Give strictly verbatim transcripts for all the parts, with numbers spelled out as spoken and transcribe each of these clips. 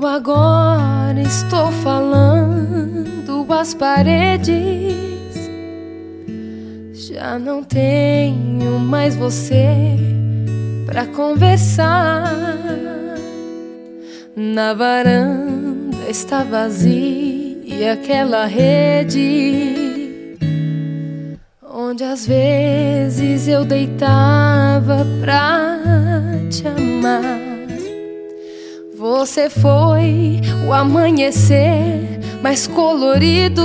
Eu agora estou falando às paredes. Já não tenho mais você pra conversar. Na varanda está vazia aquela rede onde às vezes eu deitava pra te amar. Você foi o amanhecer mais colorido,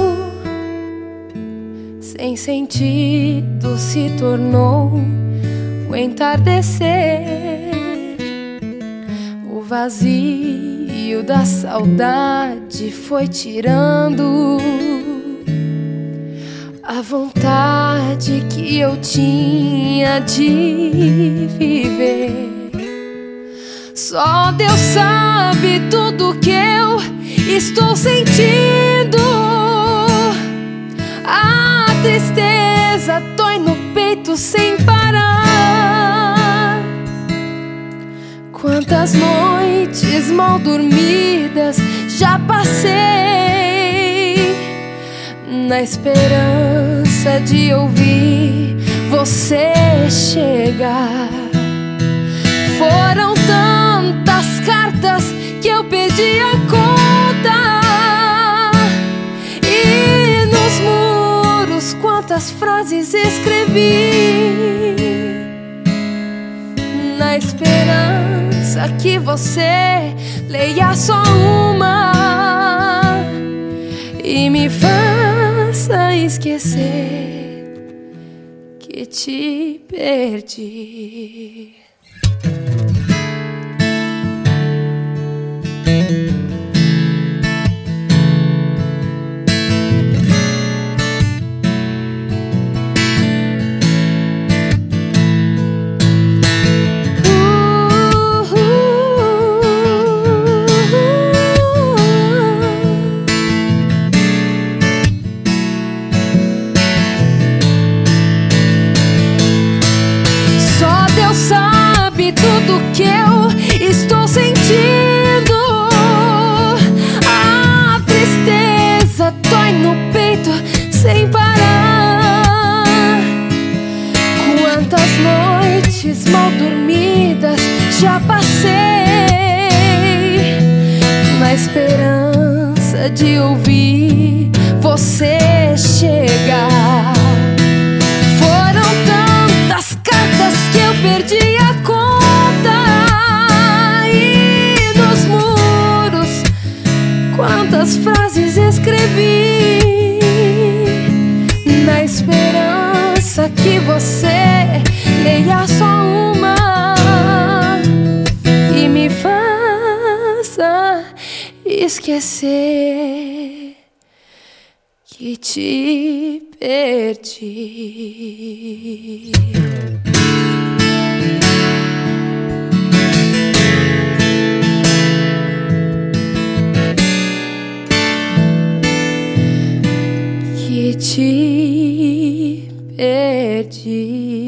sem sentido se tornou o entardecer. O vazio da saudade foi tirando a vontade que eu tinha de viver. Só Deus sabe tudo que eu estou sentindo. A tristeza dói no peito sem parar. Quantas noites mal dormidas já passei na esperança de ouvir você chegar. Foram tantas cartas que eu perdi a conta, e nos muros quantas frases escrevi, na esperança que você leia só uma e me faça esquecer que te perdi. Sabe tudo que eu estou sentindo. A tristeza dói no peito sem parar. Quantas noites mal dormidas já passei na esperança de ouvir você chegar. Perdi a conta, e nos muros quantas frases escrevi, na esperança que você leia só uma e me faça esquecer que te perdi. Que te perdi.